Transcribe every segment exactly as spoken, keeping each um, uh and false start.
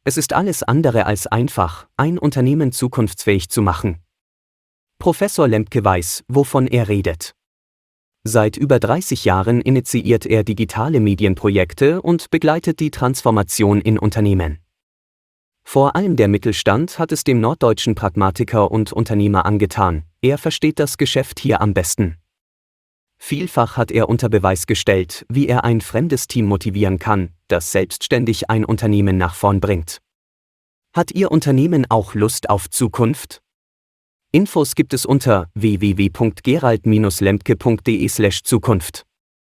Es ist alles andere als einfach, ein Unternehmen zukunftsfähig zu machen. Professor Lemke weiß, wovon er redet. Seit über dreißig Jahren initiiert er digitale Medienprojekte und begleitet die Transformation in Unternehmen. Vor allem der Mittelstand hat es dem norddeutschen Pragmatiker und Unternehmer angetan, er versteht das Geschäft hier am besten. Vielfach hat er unter Beweis gestellt, wie er ein fremdes Team motivieren kann, das selbstständig ein Unternehmen nach vorn bringt. Hat Ihr Unternehmen auch Lust auf Zukunft? Infos gibt es unter w w w punkt gerald Bindestrich lemke punkt de slash Zukunft.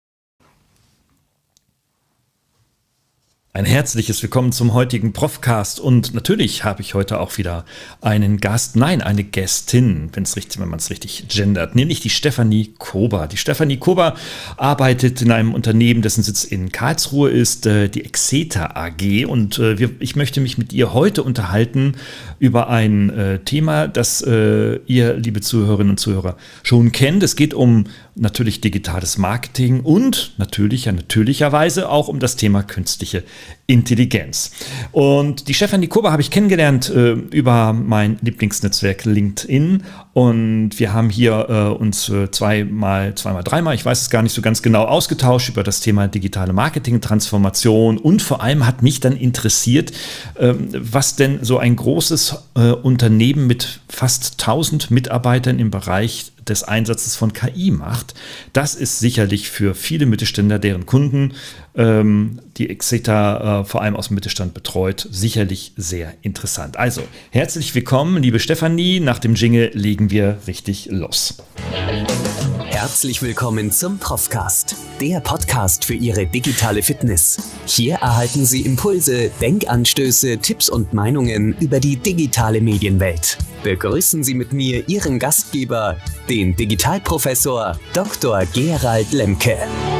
Ein herzliches Willkommen zum heutigen Profcast und natürlich habe ich heute auch wieder einen Gast, nein, eine Gästin, wenn es richtig, wenn man es richtig gendert, nämlich die Stefanie Kober. Die Stefanie Kober arbeitet in einem Unternehmen, dessen Sitz in Karlsruhe ist, äh, die Exeta A G, und äh, wir, ich möchte mich mit ihr heute unterhalten über ein äh, Thema, das äh, ihr, liebe Zuhörerinnen und Zuhörer, schon kennt. Es geht um natürlich digitales Marketing und natürlich, ja natürlicherweise auch um das Thema künstliche Intelligenz. Und die Stefanie Kober habe ich kennengelernt äh, über mein Lieblingsnetzwerk LinkedIn, und wir haben hier äh, uns äh, zweimal, zweimal, dreimal, ich weiß es gar nicht so ganz genau, ausgetauscht über das Thema digitale Marketing-Transformation, und vor allem hat mich dann interessiert, äh, was denn so ein großes äh, Unternehmen mit fast tausend Mitarbeitern im Bereich des Einsatzes von K I macht. Das ist sicherlich für viele Mittelständler, deren Kunden ähm, die Exeta äh, vor allem aus dem Mittelstand betreut, sicherlich sehr interessant. Also, herzlich willkommen, liebe Stefanie. Nach dem Jingle legen wir richtig los. Herzlich willkommen zum Profcast, der Podcast für Ihre digitale Fitness. Hier erhalten Sie Impulse, Denkanstöße, Tipps und Meinungen über die digitale Medienwelt. Begrüßen Sie mit mir Ihren Gastgeber, den Digitalprofessor Doktor Gerald Lemke.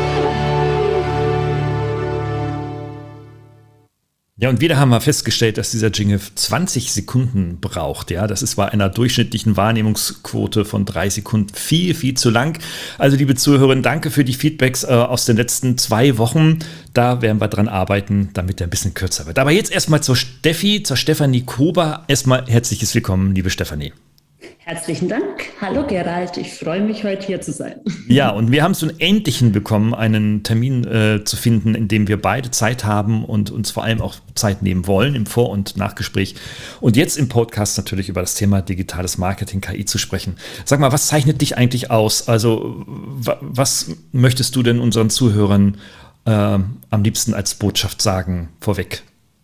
Ja, und wieder haben wir festgestellt, dass dieser Jingle zwanzig Sekunden braucht. Ja, das ist bei einer durchschnittlichen Wahrnehmungsquote von drei Sekunden viel, viel zu lang. Also, liebe Zuhörerinnen, danke für die Feedbacks äh, aus den letzten zwei Wochen. Da werden wir dran arbeiten, damit der ein bisschen kürzer wird. Aber jetzt erstmal zur Steffi, zur Stefanie Kober. Erstmal herzliches Willkommen, liebe Stefanie. Herzlichen Dank. Hallo Gerald, ich freue mich, heute hier zu sein. Ja, und wir haben es nun endlich hinbekommen, einen Termin äh, zu finden, in dem wir beide Zeit haben und uns vor allem auch Zeit nehmen wollen im Vor- und Nachgespräch. Und jetzt im Podcast natürlich über das Thema digitales Marketing, K I zu sprechen. Sag mal, was zeichnet dich eigentlich aus? Also w- was möchtest du denn unseren Zuhörern äh, am liebsten als Botschaft sagen vorweg?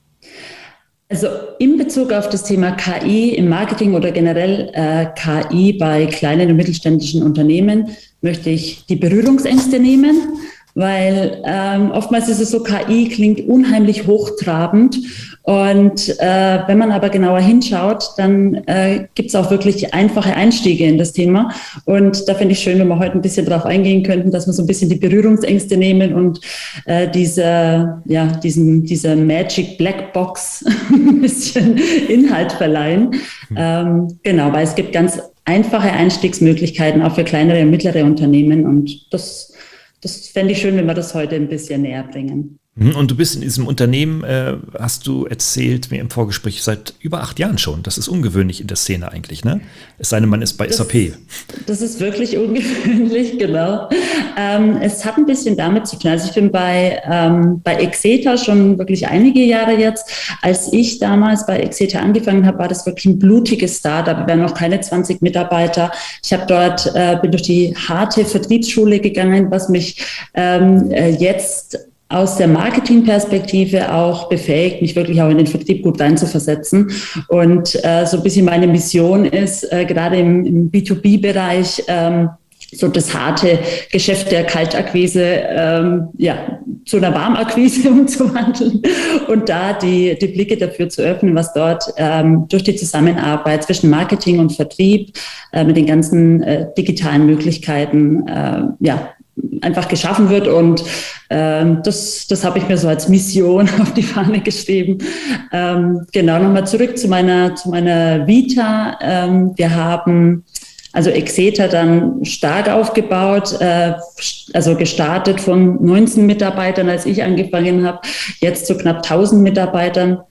Also in Bezug auf das Thema K I im Marketing oder generell äh, K I bei kleinen und mittelständischen Unternehmen möchte ich die Berührungsängste nehmen, weil ähm, oftmals ist es so, K I klingt unheimlich hochtrabend, und äh, wenn man aber genauer hinschaut, dann äh, gibt es auch wirklich einfache Einstiege in das Thema, und da finde ich schön, wenn wir heute ein bisschen darauf eingehen könnten, dass wir so ein bisschen die Berührungsängste nehmen und äh, diese, ja, diesen, dieser Magic Black Box ein bisschen Inhalt verleihen. Mhm. Ähm, genau, weil es gibt ganz einfache Einstiegsmöglichkeiten auch für kleinere und mittlere Unternehmen, und das Das fände ich schön, wenn wir das heute ein bisschen näher bringen. Und du bist in diesem Unternehmen, äh, hast du erzählt mir im Vorgespräch, seit über acht Jahren schon. Das ist ungewöhnlich in der Szene eigentlich, ne? Es sei denn, man ist bei das, S A P. Das ist wirklich ungewöhnlich, genau. Ähm, es hat ein bisschen damit zu tun. Also ich bin bei, ähm, bei Exeta schon wirklich einige Jahre jetzt. Als ich damals bei Exeta angefangen habe, war das wirklich ein blutiges Startup. Wir waren noch keine zwanzig Mitarbeiter. Ich habe dort, äh, bin durch die harte Vertriebsschule gegangen, was mich ähm, jetzt aus der Marketingperspektive auch befähigt, mich wirklich auch in den Vertrieb gut reinzuversetzen. Und äh, so ein bisschen meine Mission ist, äh, gerade im, im B zwei B-Bereich, ähm, so das harte Geschäft der Kaltakquise ähm, ja, zu einer Warmakquise umzuwandeln und da die, die Blicke dafür zu öffnen, was dort ähm, durch die Zusammenarbeit zwischen Marketing und Vertrieb äh, mit den ganzen äh, digitalen Möglichkeiten äh, ja, einfach geschaffen wird, und ähm, das, das habe ich mir so als Mission auf die Fahne geschrieben. Ähm, genau, nochmal zurück zu meiner, zu meiner Vita. Ähm, wir haben also Exeta dann stark aufgebaut, äh, also gestartet von neunzehn Mitarbeitern, als ich angefangen habe, jetzt zu knapp tausend Mitarbeitern.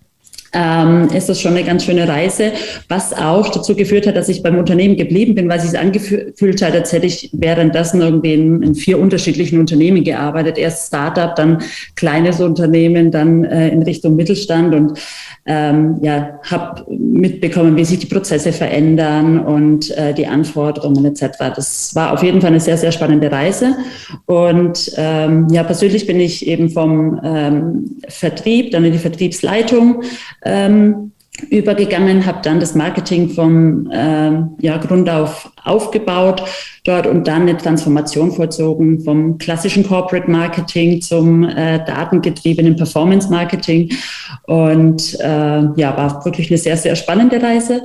ähm, ist das schon eine ganz schöne Reise, was auch dazu geführt hat, dass ich beim Unternehmen geblieben bin, weil es sich angefühlt hat, als hätte ich währenddessen irgendwie in, in vier unterschiedlichen Unternehmen gearbeitet. Erst Startup, dann kleines Unternehmen, dann äh, in Richtung Mittelstand und ähm, ja, habe mitbekommen, wie sich die Prozesse verändern und äh, die Anforderungen et cetera. Das war auf jeden Fall eine sehr, sehr spannende Reise. Und ähm, ja, persönlich bin ich eben vom ähm, Vertrieb, dann in die Vertriebsleitung ähm, übergegangen, habe dann das Marketing vom ähm, ja, Grund auf aufgebaut dort und dann eine Transformation vollzogen vom klassischen Corporate Marketing zum äh, datengetriebenen Performance Marketing und äh, ja, war wirklich eine sehr, sehr spannende Reise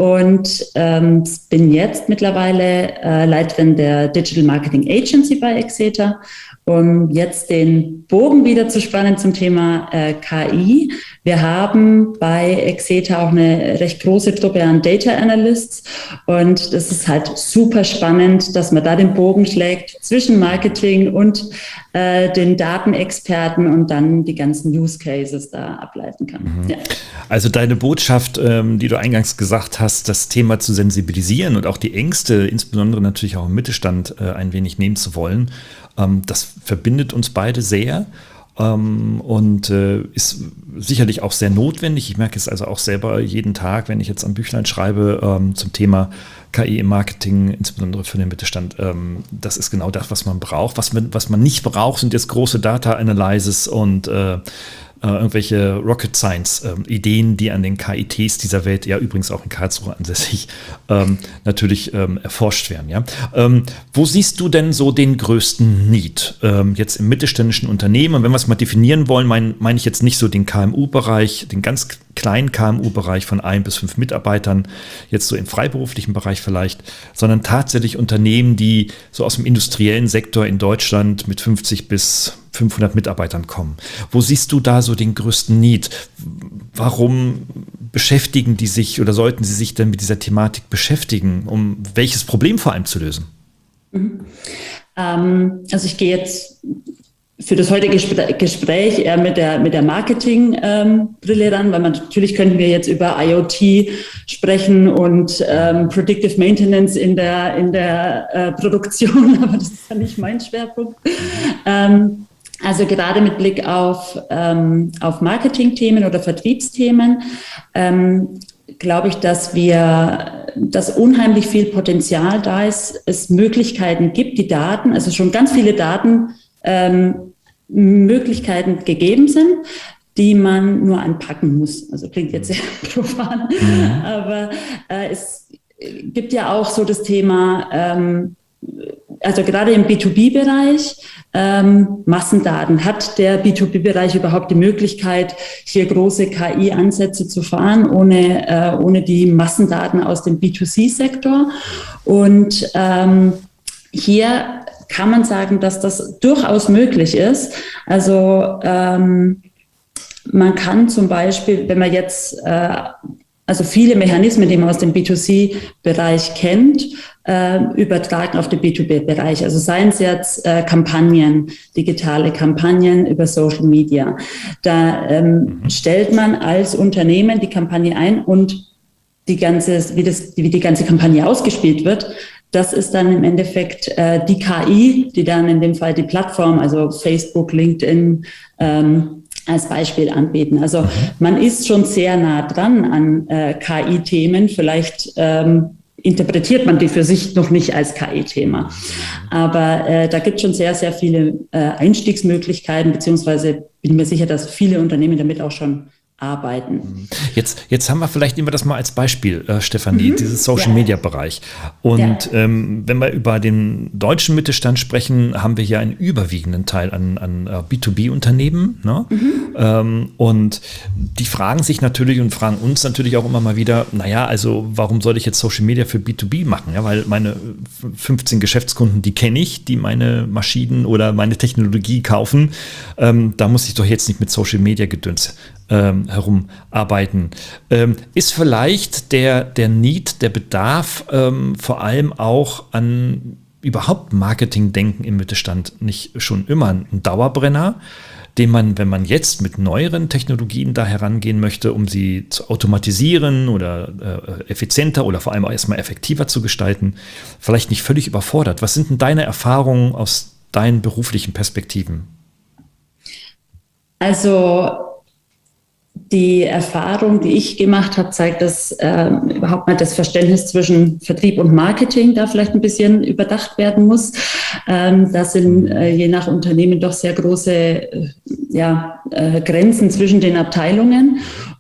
und ähm, bin jetzt mittlerweile äh, Leiterin der Digital Marketing Agency bei Exeter. Um jetzt den Bogen wieder zu spannen zum Thema äh, K I. Wir haben bei Exeter auch eine recht große Truppe an Data Analysts und das ist halt super spannend, dass man da den Bogen schlägt zwischen Marketing und äh, den Datenexperten und dann die ganzen Use Cases da ableiten kann. Mhm. Ja. Also deine Botschaft, ähm, die du eingangs gesagt hast, das Thema zu sensibilisieren und auch die Ängste, insbesondere natürlich auch im Mittelstand, äh, ein wenig nehmen zu wollen, ähm, das verbindet uns beide sehr. Ähm, und äh, ist sicherlich auch sehr notwendig. Ich merke es also auch selber jeden Tag, wenn ich jetzt ein Büchlein schreibe ähm, zum Thema K I im Marketing, insbesondere für den Mittelstand. Ähm, das ist genau das, was man braucht. Was man, was man nicht braucht, sind jetzt große Data Analysis und äh, äh, irgendwelche Rocket Science äh, Ideen, die an den K I Ts dieser Welt, ja übrigens auch in Karlsruhe ansässig, ähm, natürlich ähm, erforscht werden. Ja? Ähm, wo siehst du denn so den größten Need ähm, jetzt im mittelständischen Unternehmen? Und wenn wir es mal definieren wollen, meine mein ich jetzt nicht so den K M U-Bereich, den ganz kleinen K M U-Bereich von ein bis fünf Mitarbeitern, jetzt so im freiberuflichen Bereich vielleicht, sondern tatsächlich Unternehmen, die so aus dem industriellen Sektor in Deutschland mit fünfzig bis fünfhundert Mitarbeitern kommen. Wo siehst du da so den größten Need? Warum beschäftigen die sich oder sollten sie sich denn mit dieser Thematik beschäftigen, um welches Problem vor allem zu lösen? Mhm. Ähm, also ich gehe jetzt für das heutige Gespräch eher mit der, mit der Marketing-Brille ähm, ran, weil man, natürlich könnten wir jetzt über I O T sprechen und ähm, Predictive Maintenance in der, in der äh, Produktion, aber das ist ja nicht mein Schwerpunkt. Ähm, also gerade mit Blick auf, ähm, auf Marketing-Themen oder Vertriebsthemen ähm, glaube ich, dass wir, dass unheimlich viel Potenzial da ist, es Möglichkeiten gibt, die Daten, also schon ganz viele Daten, ähm, Möglichkeiten gegeben sind, die man nur anpacken muss. Also klingt jetzt sehr profan, mhm. aber äh, es gibt ja auch so das Thema, ähm, also gerade im B zwei B-Bereich, ähm, Massendaten. Hat der B zwei B-Bereich überhaupt die Möglichkeit, hier große K I-Ansätze zu fahren, ohne, äh, ohne die Massendaten aus dem B zwei C-Sektor? Und ähm, hier kann man sagen, dass das durchaus möglich ist. Also ähm, man kann zum Beispiel, wenn man jetzt äh, also viele Mechanismen, die man aus dem B zwei C-Bereich kennt, äh, übertragen auf den B zwei B-Bereich. Also seien es jetzt äh, Kampagnen, digitale Kampagnen über Social Media. Da ähm, mhm. stellt man als Unternehmen die Kampagne ein und die ganze, wie, das, wie die ganze Kampagne ausgespielt wird, das ist dann im Endeffekt äh, die K I, die dann in dem Fall die Plattform, also Facebook, LinkedIn, ähm, als Beispiel anbieten. Also man ist schon sehr nah dran an äh, K I-Themen. Vielleicht ähm, interpretiert man die für sich noch nicht als K I-Thema. Aber äh, da gibt es schon sehr, sehr viele äh, Einstiegsmöglichkeiten, beziehungsweise bin mir sicher, dass viele Unternehmen damit auch schon arbeiten. Jetzt, jetzt haben wir vielleicht immer das mal als Beispiel, äh, Stefanie, mhm. dieses Social-Media-Bereich. Und ja. ähm, wenn wir über den deutschen Mittelstand sprechen, haben wir hier einen überwiegenden Teil an, an uh, B zwei B-Unternehmen. Ne? Mhm. Ähm, und die fragen sich natürlich und fragen uns natürlich auch immer mal wieder, naja, also warum soll ich jetzt Social Media für B zwei B machen? Ja, weil meine fünfzehn Geschäftskunden, die kenne ich, die meine Maschinen oder meine Technologie kaufen. Ähm, da muss ich doch jetzt nicht mit Social-Media-Gedöns Ähm, herumarbeiten. Ähm, ist vielleicht der, der Need, der Bedarf ähm, vor allem auch an überhaupt Marketingdenken im Mittelstand nicht schon immer ein Dauerbrenner? den man, wenn man jetzt mit neueren Technologien da herangehen möchte, um sie zu automatisieren oder äh, effizienter oder vor allem auch erstmal effektiver zu gestalten, vielleicht nicht völlig überfordert? Was sind denn deine Erfahrungen aus deinen beruflichen Perspektiven? Also die Erfahrung, die ich gemacht habe, zeigt, dass äh, überhaupt mal das Verständnis zwischen Vertrieb und Marketing da vielleicht ein bisschen überdacht werden muss. Ähm, das sind äh, je nach Unternehmen doch sehr große äh, ja, äh, Grenzen zwischen den Abteilungen.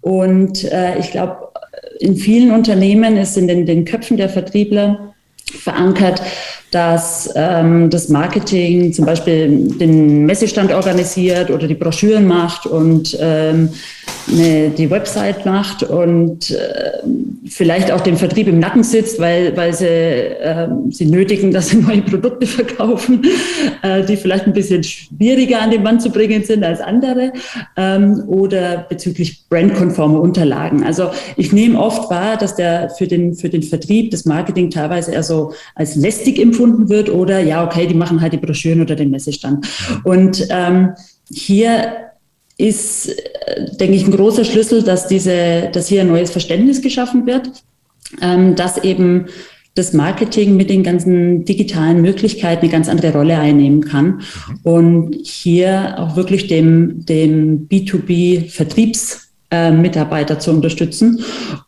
Und äh, ich glaube, in vielen Unternehmen ist in den, den Köpfen der Vertriebler verankert, dass ähm, das Marketing zum Beispiel den Messestand organisiert oder die Broschüren macht und ähm, eine, die Website macht und äh, vielleicht auch dem Vertrieb im Nacken sitzt, weil, weil sie, äh, sie nötigen, dass sie neue Produkte verkaufen, äh, die vielleicht ein bisschen schwieriger an den Mann zu bringen sind als andere, ähm, oder bezüglich brandkonforme Unterlagen. Also ich nehme oft wahr, dass der für den, für den Vertrieb das Marketing teilweise eher so als lästig empfunden wird oder ja, okay, die machen halt die Broschüren oder den Messestand. Und ähm, hier ist, denke ich, ein großer Schlüssel, dass diese, dass hier ein neues Verständnis geschaffen wird, ähm, dass eben das Marketing mit den ganzen digitalen Möglichkeiten eine ganz andere Rolle einnehmen kann und hier auch wirklich dem, dem B zwei B Vertriebsmitarbeiter äh, zu unterstützen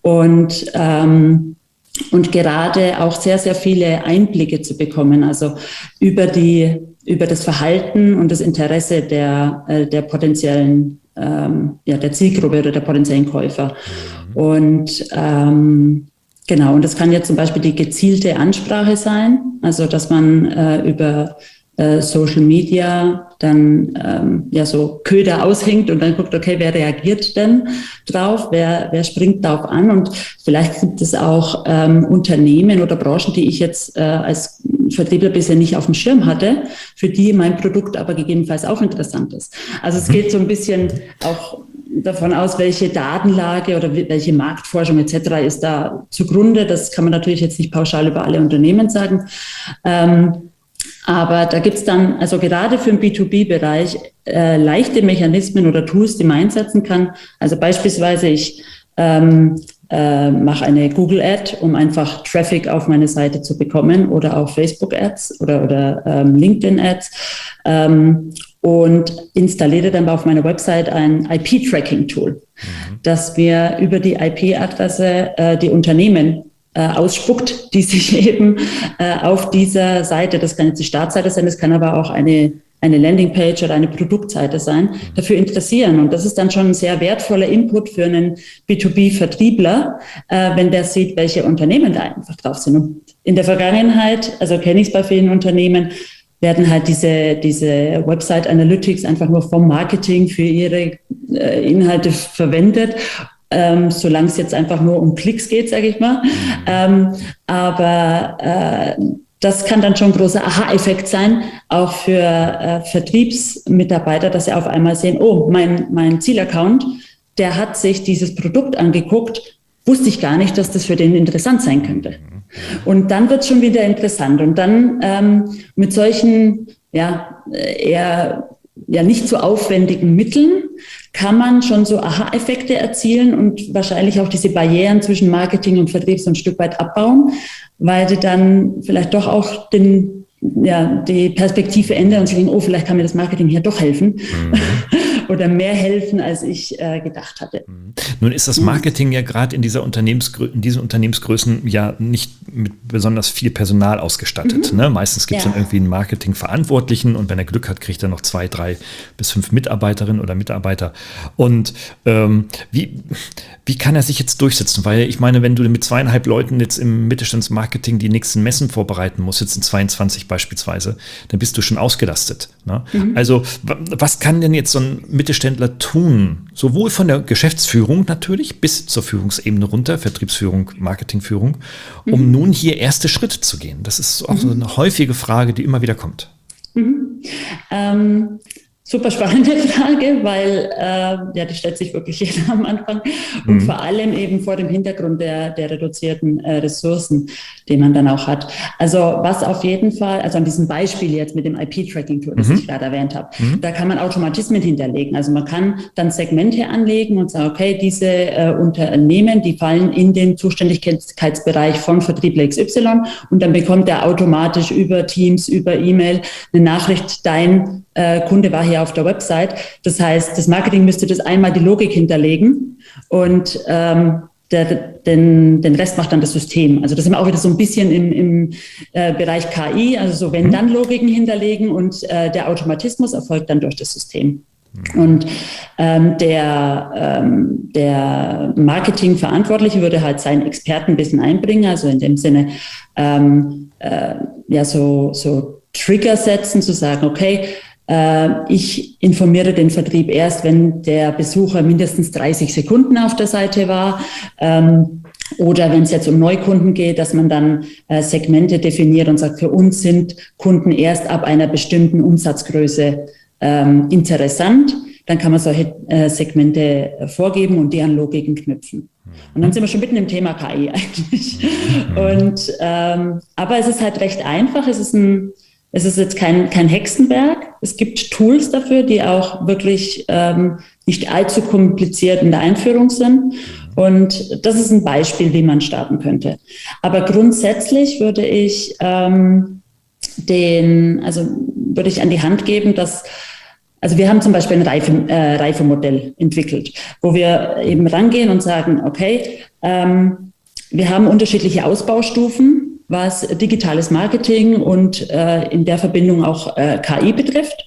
und ähm, und gerade auch sehr, sehr viele Einblicke zu bekommen, also über die, über das Verhalten und das Interesse der, der potenziellen, ähm, ja, der Zielgruppe oder der potenziellen Käufer. Und, ähm, genau, und das kann jetzt zum Beispiel die gezielte Ansprache sein, also, dass man äh, über äh, Social Media dann ähm, ja so Köder aushängt und dann guckt, okay, wer reagiert denn drauf, wer, wer springt darauf an, und vielleicht gibt es auch ähm, Unternehmen oder Branchen, die ich jetzt äh, als Vertriebler bisher nicht auf dem Schirm hatte, für die mein Produkt aber gegebenenfalls auch interessant ist. Also es geht so ein bisschen auch davon aus, welche Datenlage oder welche Marktforschung et cetera ist da zugrunde. Das kann man natürlich jetzt nicht pauschal über alle Unternehmen sagen. Ähm, Aber da gibt's dann, also gerade für den B zwei B-Bereich, äh, leichte Mechanismen oder Tools, die man einsetzen kann. Also beispielsweise ich ähm, äh, mache eine Google-Ad, um einfach Traffic auf meine Seite zu bekommen, oder auch Facebook-Ads oder, oder ähm, LinkedIn-Ads, ähm, und installiere dann auf meiner Website ein I P-Tracking-Tool, mhm. das mir über die I P-Adresse äh, die Unternehmen Äh, ausspuckt, die sich eben äh, auf dieser Seite, das kann jetzt die Startseite sein, das kann aber auch eine, eine Landingpage oder eine Produktseite sein, dafür interessieren. Und das ist dann schon ein sehr wertvoller Input für einen B zwei B-Vertriebler, äh, wenn der sieht, welche Unternehmen da einfach drauf sind. Und in der Vergangenheit, also kenne ich es bei vielen Unternehmen, werden halt diese, diese Website Analytics einfach nur vom Marketing für ihre äh, Inhalte verwendet. Ähm, solange es jetzt einfach nur um Klicks geht, sage ich mal. Ähm, aber äh, das kann dann schon ein großer Aha-Effekt sein, auch für äh, Vertriebsmitarbeiter, dass sie auf einmal sehen, oh, mein, mein Zielaccount, der hat sich dieses Produkt angeguckt, wusste ich gar nicht, dass das für den interessant sein könnte. Und dann wird es schon wieder interessant. Und dann ähm, mit solchen ja, eher ja nicht so aufwendigen Mitteln kann man schon so Aha-Effekte erzielen und wahrscheinlich auch diese Barrieren zwischen Marketing und Vertrieb so ein Stück weit abbauen, weil sie dann vielleicht doch auch den, ja, die Perspektive ändern und sagen, oh, vielleicht kann mir das Marketing hier doch helfen. Mhm. Oder mehr helfen, als ich äh, gedacht hatte. Nun ist das Marketing ja gerade in dieser Unternehmensgrö- in diesen Unternehmensgrößen ja nicht mit besonders viel Personal ausgestattet. Mhm. Ne? Meistens gibt es ja. dann irgendwie einen Marketingverantwortlichen, und wenn er Glück hat, kriegt er noch zwei, drei bis fünf Mitarbeiterinnen oder Mitarbeiter. Und ähm, wie, wie kann er sich jetzt durchsetzen? Weil ich meine, wenn du mit zweieinhalb Leuten jetzt im Mittelstandsmarketing die nächsten Messen vorbereiten musst, jetzt in zweiundzwanzig beispielsweise, dann bist du schon ausgelastet. Ne? Mhm. Also was kann denn jetzt so ein Mittelständler tun, sowohl von der Geschäftsführung natürlich bis zur Führungsebene runter, Vertriebsführung, Marketingführung, um mhm. nun hier erste Schritte zu gehen? Das ist auch mhm. so eine häufige Frage, die immer wieder kommt. Mhm. Ähm, super spannende Frage, weil äh, ja, die stellt sich wirklich jeder am Anfang und mhm. vor allem eben vor dem Hintergrund der, der reduzierten äh, Ressourcen, die man dann auch hat. Also was auf jeden Fall, also an diesem Beispiel jetzt mit dem I P-Tracking-Tool, das mhm. ich gerade erwähnt habe, mhm. da kann man Automatismen hinterlegen. Also man kann dann Segmente anlegen und sagen, okay, diese äh, Unternehmen, die fallen in den Zuständigkeitsbereich von Vertriebler X Y und dann bekommt er automatisch über Teams, über E-Mail eine Nachricht, dein äh, Kunde war hier auf der Website. Das heißt, das Marketing müsste das einmal die Logik hinterlegen und ähm, der, den, den Rest macht dann das System. Also das sind wir auch wieder so ein bisschen im, im äh, Bereich K I, also so wenn-dann-Logiken hinterlegen und äh, der Automatismus erfolgt dann durch das System. Und ähm, der, ähm, der Marketingverantwortliche würde halt seinen Expertenwissen einbringen, also in dem Sinne ähm, äh, ja so, so Trigger setzen, zu sagen, okay, äh, ich informiere den Vertrieb erst, wenn der Besucher mindestens dreißig Sekunden auf der Seite war. Ähm, Oder wenn es jetzt um Neukunden geht, dass man dann äh, Segmente definiert und sagt, für uns sind Kunden erst ab einer bestimmten Umsatzgröße ähm, interessant. Dann kann man solche äh, Segmente äh, vorgeben und die an Logiken knüpfen. Und dann sind wir schon mitten im Thema K I eigentlich. Und, ähm, aber es ist halt recht einfach. Es ist, ein, es ist jetzt kein, kein Hexenwerk. Es gibt Tools dafür, die auch wirklich ähm, nicht allzu kompliziert in der Einführung sind. Und das ist ein Beispiel, wie man starten könnte. Aber grundsätzlich würde ich ähm, den, also würde ich an die Hand geben, dass, also wir haben zum Beispiel ein Reife, äh, Reifemodell entwickelt, wo wir eben rangehen und sagen, okay, ähm, wir haben unterschiedliche Ausbaustufen, was digitales Marketing und äh, in der Verbindung auch äh, K I betrifft.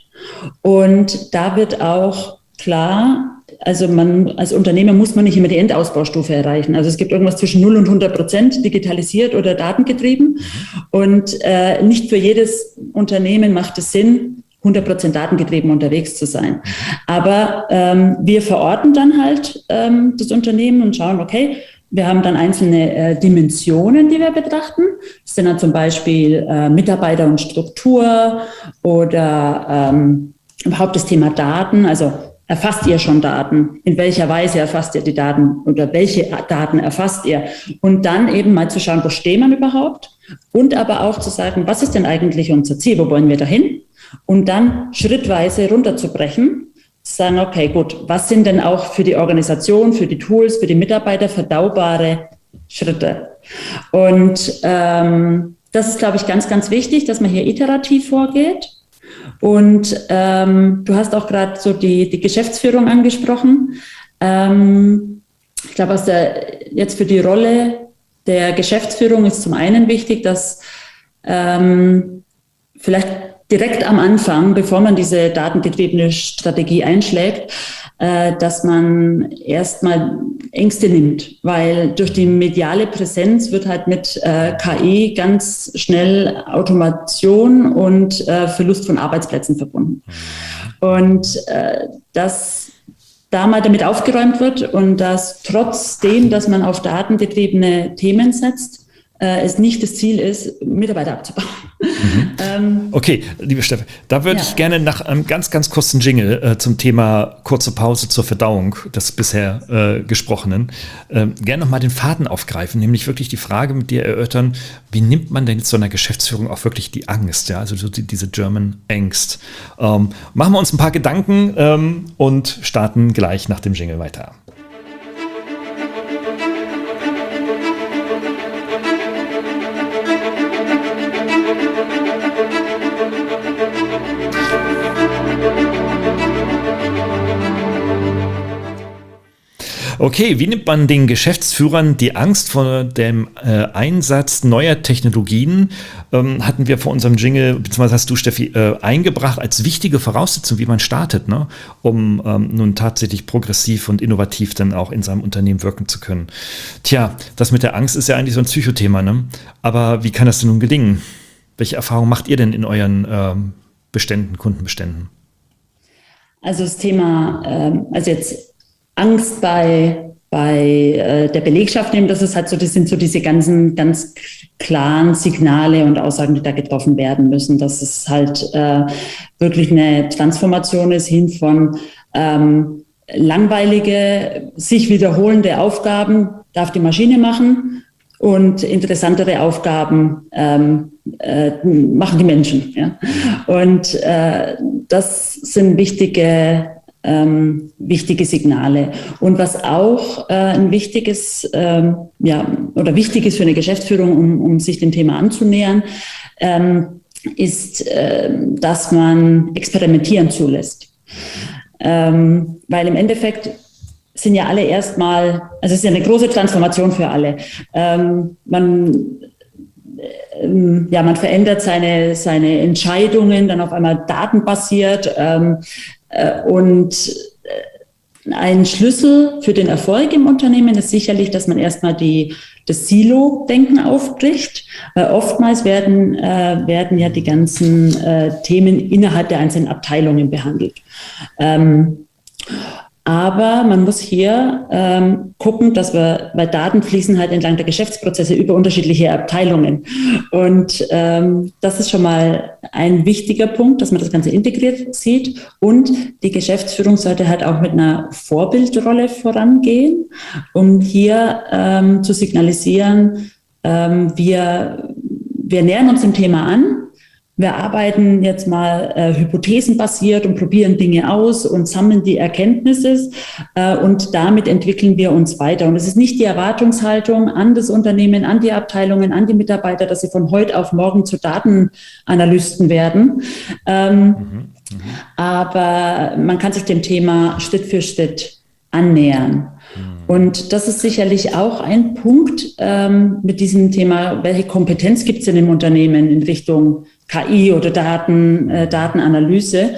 Und da wird auch klar, also man, als Unternehmer muss man nicht immer die Endausbaustufe erreichen. Also es gibt irgendwas zwischen null und hundert Prozent digitalisiert oder datengetrieben. Mhm. Und äh, nicht für jedes Unternehmen macht es Sinn, hundert Prozent datengetrieben unterwegs zu sein. Mhm. Aber ähm, wir verorten dann halt ähm, das Unternehmen und schauen, okay, wir haben dann einzelne äh, Dimensionen, die wir betrachten. Das sind dann zum Beispiel äh, Mitarbeiter und Struktur oder ähm, überhaupt das Thema Daten, also erfasst ihr schon Daten? In welcher Weise erfasst ihr die Daten oder welche Daten erfasst ihr? Und dann eben mal zu schauen, wo stehen wir überhaupt? Und aber auch zu sagen, was ist denn eigentlich unser Ziel? Wo wollen wir dahin? Und dann schrittweise runterzubrechen, zu sagen, okay, gut, was sind denn auch für die Organisation, für die Tools, für die Mitarbeiter verdaubare Schritte? Und ähm, das ist, glaube ich, ganz, ganz wichtig, dass man hier iterativ vorgeht. Und ähm, du hast auch gerade so die, die Geschäftsführung angesprochen. Ähm, ich glaube, aus der, jetzt für die Rolle der Geschäftsführung ist zum einen wichtig, dass ähm, vielleicht direkt am Anfang, bevor man diese datengetriebene Strategie einschlägt, äh, dass man erstmal Ängste nimmt, weil durch die mediale Präsenz wird halt mit äh, K I ganz schnell Automation und äh, Verlust von Arbeitsplätzen verbunden. Und äh, dass da mal damit aufgeräumt wird und dass trotzdem, dass man auf datengetriebene Themen setzt, äh, es nicht das Ziel ist, Mitarbeiter abzubauen. Mhm. ähm, okay, liebe Steffi, da würde ja. ich gerne nach einem ganz, ganz kurzen Jingle äh, zum Thema kurze Pause zur Verdauung des bisher äh, Gesprochenen äh, gerne nochmal den Faden aufgreifen, nämlich wirklich die Frage mit dir erörtern, wie nimmt man denn jetzt so einer Geschäftsführung auch wirklich die Angst, ja, also so die, diese German Angst. Ähm, machen wir uns ein paar Gedanken ähm, und starten gleich nach dem Jingle weiter. Okay, wie nimmt man den Geschäftsführern die Angst vor dem äh, Einsatz neuer Technologien, ähm, hatten wir vor unserem Jingle, beziehungsweise hast du, Steffi, äh, eingebracht als wichtige Voraussetzung, wie man startet, ne? um ähm, nun tatsächlich progressiv und innovativ dann auch in seinem Unternehmen wirken zu können. Tja, das mit der Angst ist ja eigentlich so ein Psychothema, ne? Aber wie kann das denn nun gelingen? Welche Erfahrungen macht ihr denn in euren ähm, Beständen, Kundenbeständen? Also das Thema, ähm, also jetzt Angst bei bei äh, der Belegschaft nehmen, das ist halt so, das sind so diese ganzen ganz klaren Signale und Aussagen, die da getroffen werden müssen, dass es halt äh, wirklich eine Transformation ist hin von ähm, langweilige, sich wiederholende Aufgaben darf die Maschine machen und interessantere Aufgaben ähm, äh, machen die Menschen. Ja? Und äh, das sind wichtige Ähm, wichtige Signale. Und was auch äh, ein wichtiges, ähm, ja, oder wichtig ist für eine Geschäftsführung, um, um sich dem Thema anzunähern, ähm, ist, äh, dass man experimentieren zulässt. Ähm, weil im Endeffekt sind ja alle erstmal, also es ist ja eine große Transformation für alle. Ähm, man Ja, man verändert seine, seine Entscheidungen dann auf einmal datenbasiert. Ähm, äh, und ein Schlüssel für den Erfolg im Unternehmen ist sicherlich, dass man erstmal die, das Silo-Denken aufbricht. Weil oftmals werden, äh, werden ja die ganzen äh, Themen innerhalb der einzelnen Abteilungen behandelt. Ähm, Aber man muss hier ähm, gucken, dass wir, weil Daten fließen halt entlang der Geschäftsprozesse über unterschiedliche Abteilungen. Und ähm, das ist schon mal ein wichtiger Punkt, dass man das Ganze integriert sieht. Und die Geschäftsführung sollte halt auch mit einer Vorbildrolle vorangehen, um hier ähm, zu signalisieren, ähm, wir, wir nähern uns dem Thema an. Wir arbeiten jetzt mal äh, hypothesenbasiert und probieren Dinge aus und sammeln die Erkenntnisse äh, und damit entwickeln wir uns weiter. Und es ist nicht die Erwartungshaltung an das Unternehmen, an die Abteilungen, an die Mitarbeiter, dass sie von heute auf morgen zu Datenanalysten werden. Ähm, mhm, aber man kann sich dem Thema Schritt für Schritt annähern. Und das ist sicherlich auch ein Punkt ähm, mit diesem Thema, welche Kompetenz gibt es denn im Unternehmen in Richtung K I oder Daten, äh, Datenanalyse.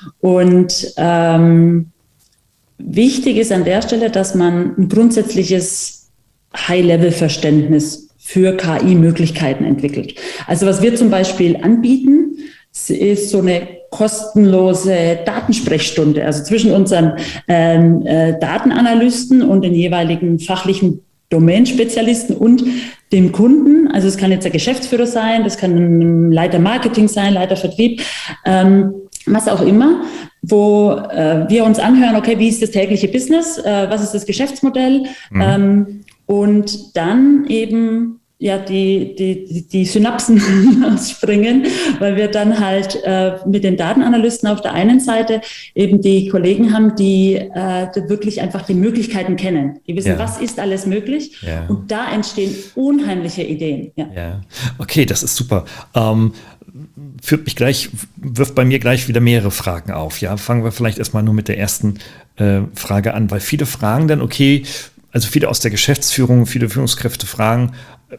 Und ähm, wichtig ist an der Stelle, dass man ein grundsätzliches High-Level-Verständnis für K I-Möglichkeiten entwickelt. Also was wir zum Beispiel anbieten, ist so eine kostenlose Datensprechstunde, also zwischen unseren ähm, äh, Datenanalysten und den jeweiligen fachlichen Domain-Spezialisten und dem Kunden. Also es kann jetzt der Geschäftsführer sein, das kann ein Leiter Marketing sein, Leiter Vertrieb, ähm, was auch immer, wo äh, wir uns anhören, okay, wie ist das tägliche Business, äh, was ist das Geschäftsmodell, mhm. ähm, und dann eben ja, die, die, die Synapsen springen, weil wir dann halt äh, mit den Datenanalysten auf der einen Seite eben die Kollegen haben, die, äh, die wirklich einfach die Möglichkeiten kennen. Die wissen, ja. was ist alles möglich, ja. und da entstehen unheimliche Ideen. Ja, ja. Okay, das ist super. Ähm, führt mich gleich, wirft bei mir gleich wieder mehrere Fragen auf. Ja, fangen wir vielleicht erstmal nur mit der ersten äh, Frage an, weil viele fragen dann, okay, also viele aus der Geschäftsführung, viele Führungskräfte fragen,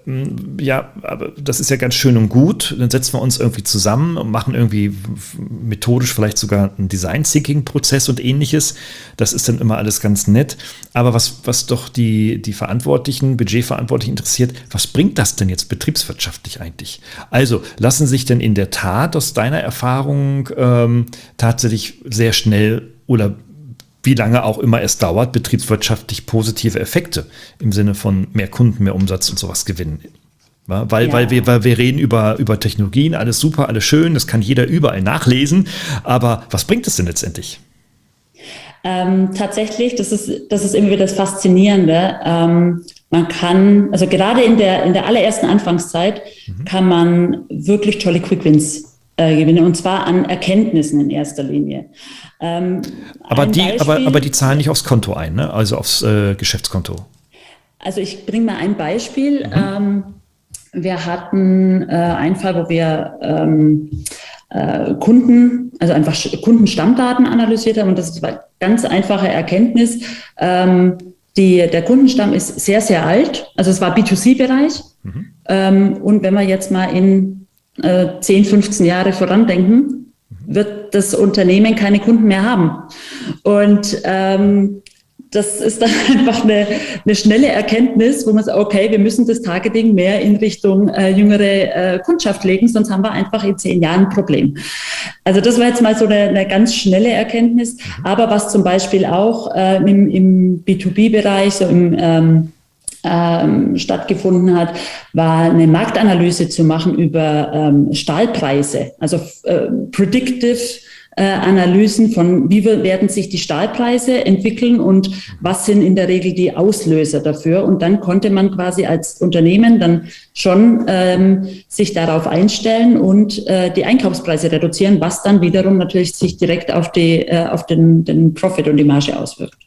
ja, aber das ist ja ganz schön und gut. Dann setzen wir uns irgendwie zusammen und machen irgendwie methodisch vielleicht sogar einen Design-Thinking-Prozess und ähnliches. Das ist dann immer alles ganz nett. Aber was, was doch die, die Verantwortlichen, Budgetverantwortlichen interessiert, was bringt das denn jetzt betriebswirtschaftlich eigentlich? Also lassen sich denn in der Tat aus deiner Erfahrung ähm, tatsächlich sehr schnell oder wie lange auch immer es dauert, betriebswirtschaftlich positive Effekte im Sinne von mehr Kunden, mehr Umsatz und sowas gewinnen. Ja, weil, ja. weil, wir, weil wir reden über, über Technologien, alles super, alles schön, das kann jeder überall nachlesen, aber was bringt es denn letztendlich? Ähm, tatsächlich, das ist, das ist irgendwie das Faszinierende. Ähm, man kann, also gerade in der, in der allerersten Anfangszeit mhm. kann man wirklich tolle Quick-Wins gewinnen, und zwar an Erkenntnissen in erster Linie. Ähm, aber, die, Beispiel, aber, aber die zahlen nicht aufs Konto ein, ne? Also aufs äh, Geschäftskonto. Also ich bringe mal ein Beispiel. Mhm. Ähm, wir hatten äh, einen Fall, wo wir ähm, äh, Kunden, also einfach Kundenstammdaten analysiert haben, und das war eine ganz einfache Erkenntnis. Ähm, die, der Kundenstamm ist sehr, sehr alt, also es war B zwei C-Bereich. Mhm. Ähm, und wenn wir jetzt mal in zehn, fünfzehn Jahre vorandenken, wird das Unternehmen keine Kunden mehr haben. Und ähm, das ist dann einfach eine, eine schnelle Erkenntnis, wo man sagt, okay, wir müssen das Targeting mehr in Richtung äh, jüngere äh, Kundschaft legen, sonst haben wir einfach in zehn Jahren ein Problem. Also das war jetzt mal so eine, eine ganz schnelle Erkenntnis. Aber was zum Beispiel auch äh, im, im B zwei B-Bereich, so im ähm, ähm, stattgefunden hat, war eine Marktanalyse zu machen über ähm, Stahlpreise, also äh, predictive Analysen von, wie werden sich die Stahlpreise entwickeln und was sind in der Regel die Auslöser dafür. Und dann konnte man quasi als Unternehmen dann schon ähm, sich darauf einstellen und äh, die Einkaufspreise reduzieren, was dann wiederum natürlich sich direkt auf, die, äh, auf den, den Profit und die Marge auswirkt.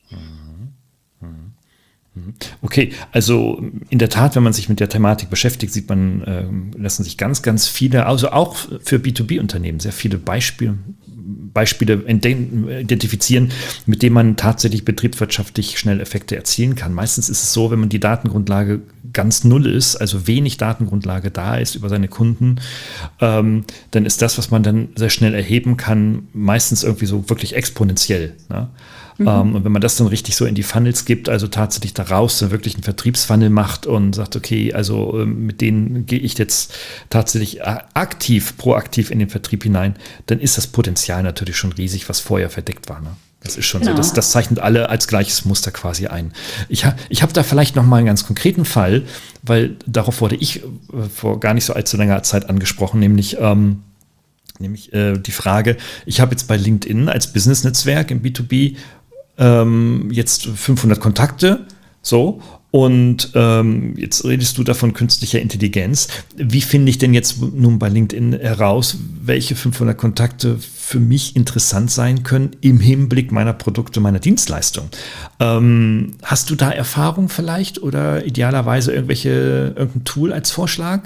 Okay, also in der Tat, wenn man sich mit der Thematik beschäftigt, sieht man, äh, lassen sich ganz, ganz viele, also auch für B zwei B-Unternehmen, sehr viele Beispiele, Beispiele identifizieren, mit denen man tatsächlich betriebswirtschaftlich schnell Effekte erzielen kann. Meistens ist es so, wenn man die Datengrundlage ganz null ist, also wenig Datengrundlage da ist über seine Kunden, ähm, dann ist das, was man dann sehr schnell erheben kann, meistens irgendwie so wirklich exponentiell, ne? Mhm. Um, und wenn man das dann richtig so in die Funnels gibt, also tatsächlich daraus dann wirklich einen Vertriebsfunnel macht und sagt, okay, also ähm, mit denen gehe ich jetzt tatsächlich aktiv, proaktiv in den Vertrieb hinein, dann ist das Potenzial natürlich schon riesig, was vorher verdeckt war. Ne? Das ist schon genau. so, das, das zeichnet alle als gleiches Muster quasi ein. Ich, ha, ich habe da vielleicht noch mal einen ganz konkreten Fall, weil darauf wurde ich äh, vor gar nicht so allzu langer Zeit angesprochen, nämlich ähm, nämlich äh, die Frage, ich habe jetzt bei LinkedIn als Business-Netzwerk im B zwei B ähm, jetzt fünfhundert Kontakte, so, und ähm, jetzt redest du da von künstlicher Intelligenz. Wie finde ich denn jetzt nun bei LinkedIn heraus, welche fünfhundert Kontakte für mich interessant sein können im Hinblick meiner Produkte, meiner Dienstleistung? Ähm, hast du da Erfahrung vielleicht oder idealerweise irgendwelche, irgendein Tool als Vorschlag?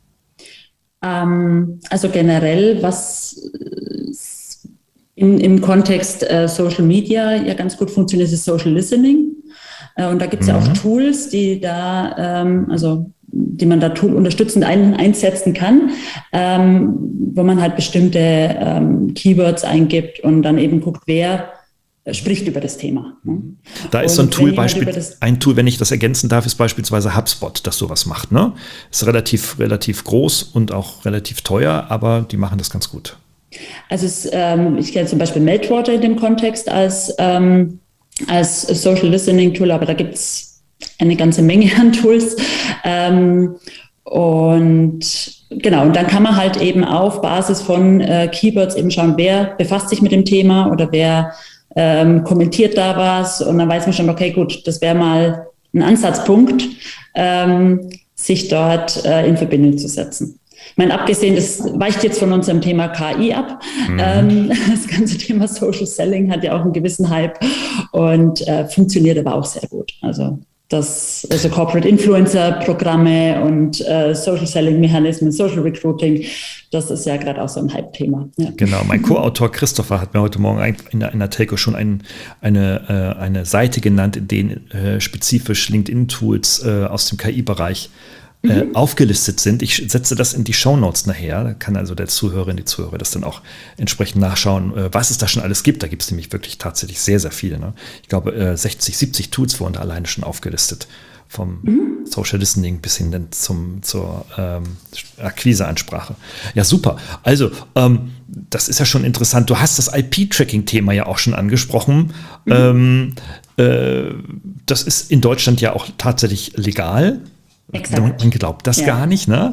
Ähm, also generell, was in, im Kontext äh, Social Media ja ganz gut funktioniert, ist Social Listening. Äh, und da gibt es mhm. ja auch Tools, die da, ähm, also die man da Tool unterstützend ein, einsetzen kann, ähm, wo man halt bestimmte ähm, Keywords eingibt und dann eben guckt, wer spricht über das Thema. Ne? Da ist und so ein Tool, Beispiel, ein Tool, wenn ich das ergänzen darf, ist beispielsweise HubSpot, das sowas macht. Ne? Ist relativ, relativ groß und auch relativ teuer, aber die machen das ganz gut. Also es, ähm, ich kenne zum Beispiel Meltwater in dem Kontext als, ähm, als Social Listening Tool, aber da gibt es eine ganze Menge an Tools. Ähm, und genau, und dann kann man halt eben auf Basis von äh, Keywords eben schauen, wer befasst sich mit dem Thema oder wer ähm, kommentiert da was, und dann weiß man schon, okay, gut, das wäre mal ein Ansatzpunkt, ähm, sich dort äh, in Verbindung zu setzen. Ich meine, abgesehen, das weicht jetzt von unserem Thema K I ab. Mhm. Ähm, das ganze Thema Social Selling hat ja auch einen gewissen Hype und äh, funktioniert aber auch sehr gut. Also das, also Corporate Influencer Programme und äh, Social Selling Mechanismen, Social Recruiting, das ist ja gerade auch so ein Hype-Thema. Ja. Genau, mein Co-Autor Christopher hat mir heute Morgen in der, in der Telco schon ein, eine, äh, eine Seite genannt, in denen äh, spezifisch LinkedIn-Tools äh, aus dem K I-Bereich Äh, mhm. aufgelistet sind. Ich setze das in die Shownotes nachher. Da kann also der Zuhörerin, die Zuhörer das dann auch entsprechend nachschauen, äh, was es da schon alles gibt. Da gibt es nämlich wirklich tatsächlich sehr, sehr viele. Ne? Ich glaube, äh, sechzig, siebzig Tools wurden da alleine schon aufgelistet. Vom mhm. Social Listening bis hin dann zum, zur ähm, Akquise-Ansprache. Ja, super. Also, ähm, das ist ja schon interessant. Du hast das I P-Tracking-Thema ja auch schon angesprochen. Mhm. Ähm, äh, das ist in Deutschland ja auch tatsächlich legal. Exakt. Man glaubt das ja. gar nicht, ne?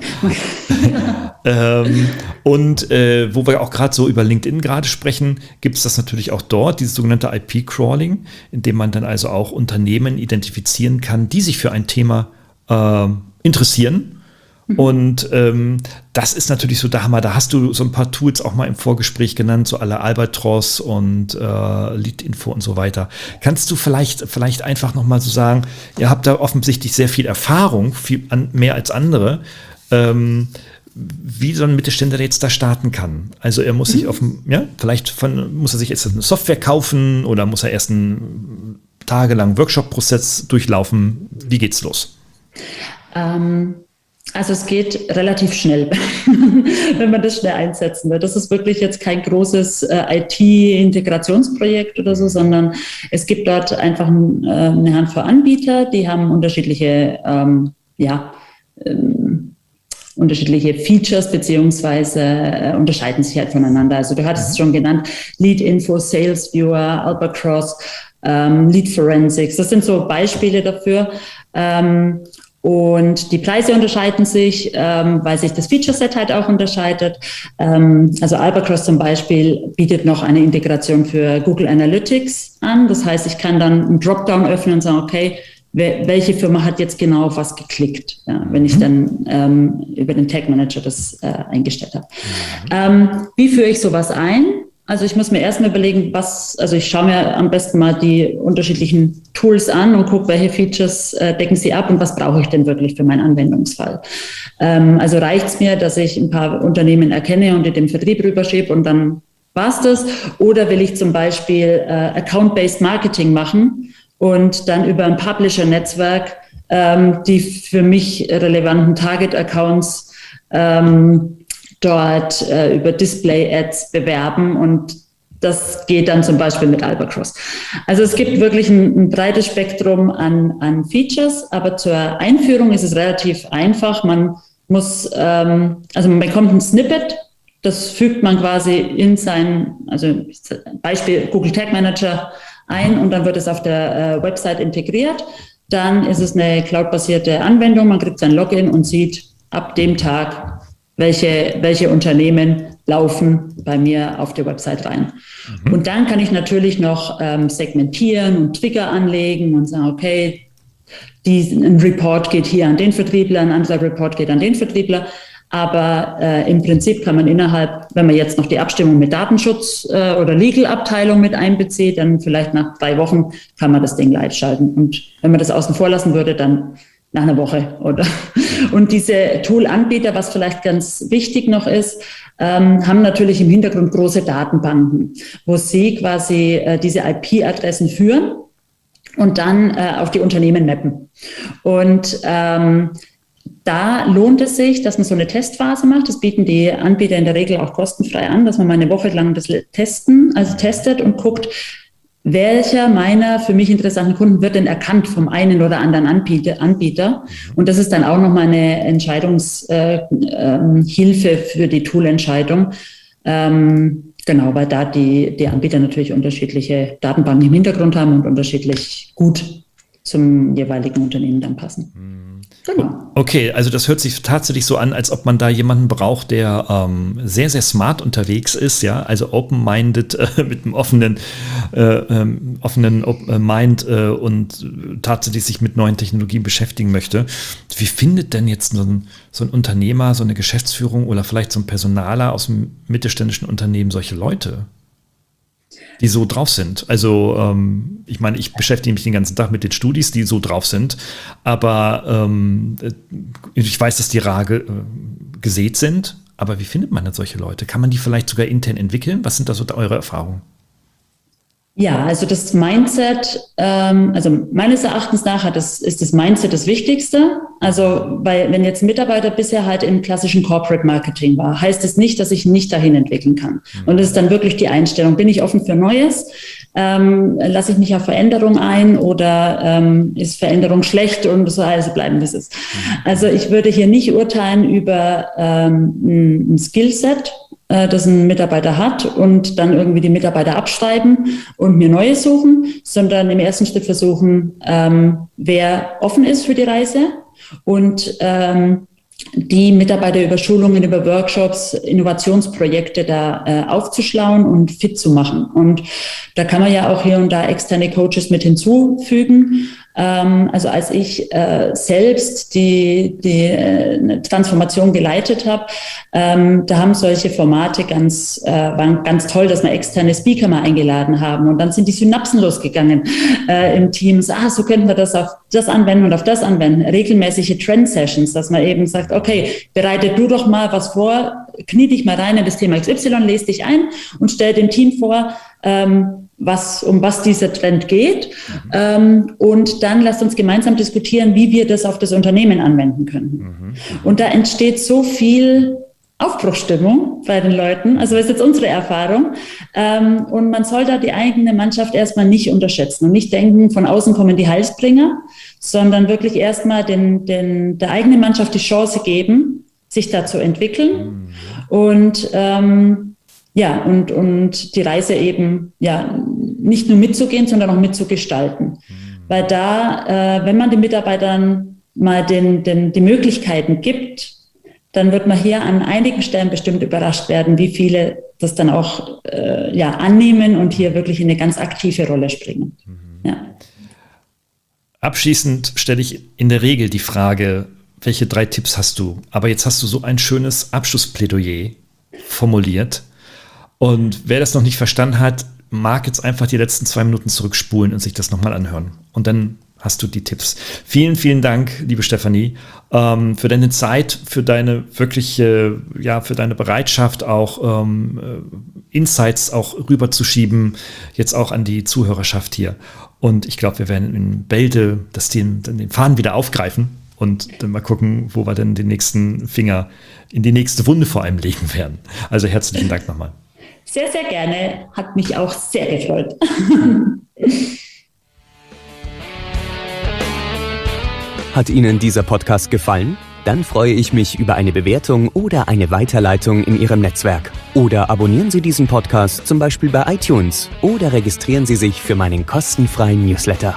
ähm, und äh, wo wir auch gerade so über LinkedIn gerade sprechen, gibt es das natürlich auch dort, dieses sogenannte I P-Crawling, in dem man dann also auch Unternehmen identifizieren kann, die sich für ein Thema äh, interessieren. Mhm. Und ähm, das ist natürlich so der Hammer. Da hast du so ein paar Tools auch mal im Vorgespräch genannt, so alle Albatros und äh, Lead-Info und so weiter. Kannst du vielleicht, vielleicht einfach noch mal so sagen, ihr habt da offensichtlich sehr viel Erfahrung, viel an, mehr als andere, ähm, wie so ein Mittelständler jetzt da starten kann. Also er muss mhm. sich auf dem, ja, vielleicht von, muss er sich jetzt eine Software kaufen oder muss er erst einen tagelangen Workshop-Prozess durchlaufen. Wie geht's los? Ähm Also es geht relativ schnell, wenn man das schnell einsetzen will. Das ist wirklich jetzt kein großes äh, I T-Integrationsprojekt oder so, sondern es gibt dort einfach ein, äh, eine Handvoll Anbieter, die haben unterschiedliche, ähm, ja, ähm, unterschiedliche Features beziehungsweise äh, unterscheiden sich halt voneinander. Also du hattest es schon genannt, Lead Info, Sales Viewer, Albacross, ähm, Lead Forensics. Das sind so Beispiele dafür. Ähm, Und die Preise unterscheiden sich, ähm, weil sich das Feature-Set halt auch unterscheidet. Ähm, also Albacross zum Beispiel bietet noch eine Integration für Google Analytics an. Das heißt, ich kann dann einen Dropdown öffnen und sagen, okay, wer, welche Firma hat jetzt genau auf was geklickt, ja, wenn ich dann ähm, über den Tag Manager das äh, eingestellt habe. Mhm. Ähm, wie führe ich sowas ein? Also ich muss mir erstmal überlegen, was, also ich schaue mir am besten mal die unterschiedlichen Tools an und gucke, welche Features äh, decken sie ab und was brauche ich denn wirklich für meinen Anwendungsfall. Ähm, also reicht es mir, dass ich ein paar Unternehmen erkenne und in den Vertrieb rüberschiebe und dann war's das? Oder will ich zum Beispiel äh, Account-Based Marketing machen und dann über ein Publisher-Netzwerk ähm, die für mich relevanten Target-Accounts ähm, dort äh, über Display-Ads bewerben und das geht dann zum Beispiel mit Albacross. Also es gibt wirklich ein, ein breites Spektrum an, an Features, aber zur Einführung ist es relativ einfach. Man muss, ähm, also man bekommt ein Snippet, das fügt man quasi in sein, also Beispiel Google Tag Manager ein und dann wird es auf der äh, Website integriert. Dann ist es eine cloudbasierte Anwendung, man kriegt sein Login und sieht ab dem Tag, welche, welche Unternehmen laufen bei mir auf der Website rein. Mhm. Und dann kann ich natürlich noch ähm, segmentieren und Trigger anlegen und sagen, okay, die, ein Report geht hier an den Vertriebler, ein anderer Report geht an den Vertriebler. Aber äh, im Prinzip kann man innerhalb, wenn man jetzt noch die Abstimmung mit Datenschutz äh, oder Legal-Abteilung mit einbezieht, dann vielleicht nach drei Wochen kann man das Ding live schalten. Und wenn man das außen vor lassen würde, dann nach einer Woche, oder? Und diese Tool-Anbieter, was vielleicht ganz wichtig noch ist, ähm, haben natürlich im Hintergrund große Datenbanken, wo sie quasi äh, diese I P-Adressen führen und dann äh, auf die Unternehmen mappen. Und ähm, da lohnt es sich, dass man so eine Testphase macht. Das bieten die Anbieter in der Regel auch kostenfrei an, dass man mal eine Woche lang das testen, also testet und guckt, welcher meiner für mich interessanten Kunden wird denn erkannt vom einen oder anderen Anbieter? Anbieter? Und das ist dann auch nochmal eine Entscheidungshilfe äh, äh, für die Toolentscheidung. Ähm, genau, weil da die, die Anbieter natürlich unterschiedliche Datenbanken im Hintergrund haben und unterschiedlich gut zum jeweiligen Unternehmen dann passen. Genau. Okay, also das hört sich tatsächlich so an, als ob man da jemanden braucht, der ähm, sehr, sehr smart unterwegs ist, ja, also open-minded, äh, mit einem offenen, äh, ähm, offenen äh, Mind äh, und tatsächlich sich mit neuen Technologien beschäftigen möchte. Wie findet denn jetzt so ein, so ein Unternehmer, so eine Geschäftsführung oder vielleicht so ein Personaler aus einem mittelständischen Unternehmen solche Leute, die so drauf sind? Also ähm, ich meine, ich beschäftige mich den ganzen Tag mit den Studis, die so drauf sind, aber ähm, ich weiß, dass die rar ge- gesät sind, aber wie findet man denn solche Leute? Kann man die vielleicht sogar intern entwickeln? Was sind da so eure Erfahrungen? Ja, also das Mindset, ähm, also meines Erachtens nach hat das, ist das Mindset das Wichtigste. Also weil wenn jetzt ein Mitarbeiter bisher halt im klassischen Corporate Marketing war, heißt es nicht, dass ich ihn nicht dahin entwickeln kann. Mhm. Und das ist dann wirklich die Einstellung. Bin ich offen für Neues? Ähm, lasse ich mich auf Veränderung ein oder ähm, ist Veränderung schlecht und so also bleiben, wie es ist? Mhm. Also ich würde hier nicht urteilen über ähm, ein, ein Skillset, das ein Mitarbeiter hat und dann irgendwie die Mitarbeiter abschreiben und mir neue suchen, sondern im ersten Schritt versuchen, ähm, wer offen ist für die Reise und ähm, die Mitarbeiter über Schulungen, über Workshops, Innovationsprojekte da äh, aufzuschlauen und fit zu machen. Und da kann man ja auch hier und da externe Coaches mit hinzufügen. Ähm, also als ich äh, selbst die, die äh, Transformation geleitet habe, ähm, da haben solche Formate ganz, äh, waren ganz toll, dass wir externe Speaker mal eingeladen haben. Und dann sind die Synapsen losgegangen äh, im Team. So, ah, so könnten wir das auf das anwenden und auf das anwenden. Regelmäßige Trend-Sessions, dass man eben sagt, okay, bereite du doch mal was vor, knie dich mal rein in das Thema X Y, lese dich ein und stell dem Team vor, ähm, was, um was dieser Trend geht. Mhm. Ähm, und dann lasst uns gemeinsam diskutieren, wie wir das auf das Unternehmen anwenden können. Mhm. Und da entsteht so viel Aufbruchsstimmung bei den Leuten. Also das ist jetzt unsere Erfahrung. Ähm, und man soll da die eigene Mannschaft erstmal nicht unterschätzen und nicht denken, von außen kommen die Heilsbringer, sondern wirklich erstmal den, den, der eigenen Mannschaft die Chance geben, sich da zu entwickeln. Mhm. Und ähm, ja, und, und die Reise eben ja nicht nur mitzugehen, sondern auch mitzugestalten. Mhm. Weil da, äh, wenn man den Mitarbeitern mal den, den, die Möglichkeiten gibt, dann wird man hier an einigen Stellen bestimmt überrascht werden, wie viele das dann auch äh, ja, annehmen und hier wirklich in eine ganz aktive Rolle springen. Mhm. Ja. Abschließend stelle ich in der Regel die Frage, welche drei Tipps hast du? Aber jetzt hast du so ein schönes Abschlussplädoyer formuliert. Und wer das noch nicht verstanden hat, mag jetzt einfach die letzten zwei Minuten zurückspulen und sich das nochmal anhören. Und dann hast du die Tipps. Vielen, vielen Dank, liebe Stefanie, ähm, für deine Zeit, für deine wirkliche, ja, für deine Bereitschaft, auch ähm, Insights auch rüberzuschieben, jetzt auch an die Zuhörerschaft hier. Und ich glaube, wir werden in Bälde das den, den Faden wieder aufgreifen und dann mal gucken, wo wir dann den nächsten Finger in die nächste Wunde vor allem legen werden. Also herzlichen Dank nochmal. Sehr, sehr gerne. Hat mich auch sehr gefreut. Hat Ihnen dieser Podcast gefallen? Dann freue ich mich über eine Bewertung oder eine Weiterleitung in Ihrem Netzwerk. Oder abonnieren Sie diesen Podcast zum Beispiel bei iTunes oder registrieren Sie sich für meinen kostenfreien Newsletter.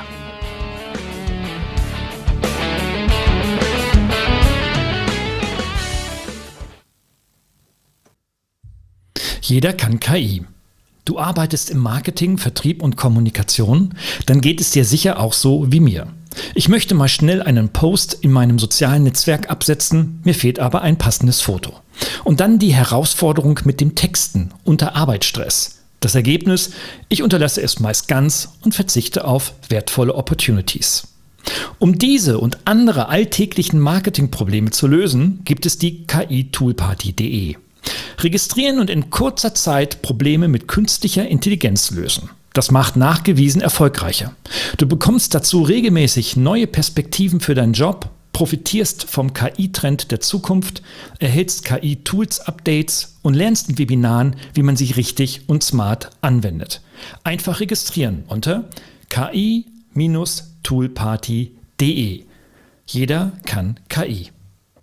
Jeder kann K I. Du arbeitest im Marketing, Vertrieb und Kommunikation, dann geht es dir sicher auch so wie mir. Ich möchte mal schnell einen Post in meinem sozialen Netzwerk absetzen, mir fehlt aber ein passendes Foto. Und dann die Herausforderung mit dem Texten unter Arbeitsstress. Das Ergebnis, ich unterlasse es meist ganz und verzichte auf wertvolle Opportunities. Um diese und andere alltäglichen Marketingprobleme zu lösen, gibt es die K I Toolparty punkt de. Registrieren und in kurzer Zeit Probleme mit künstlicher Intelligenz lösen. Das macht nachgewiesen erfolgreicher. Du bekommst dazu regelmäßig neue Perspektiven für deinen Job, profitierst vom K I-Trend der Zukunft, erhältst K I-Tools-Updates und lernst in Webinaren, wie man sie richtig und smart anwendet. Einfach registrieren unter K I Toolparty punkt de. Jeder kann K I.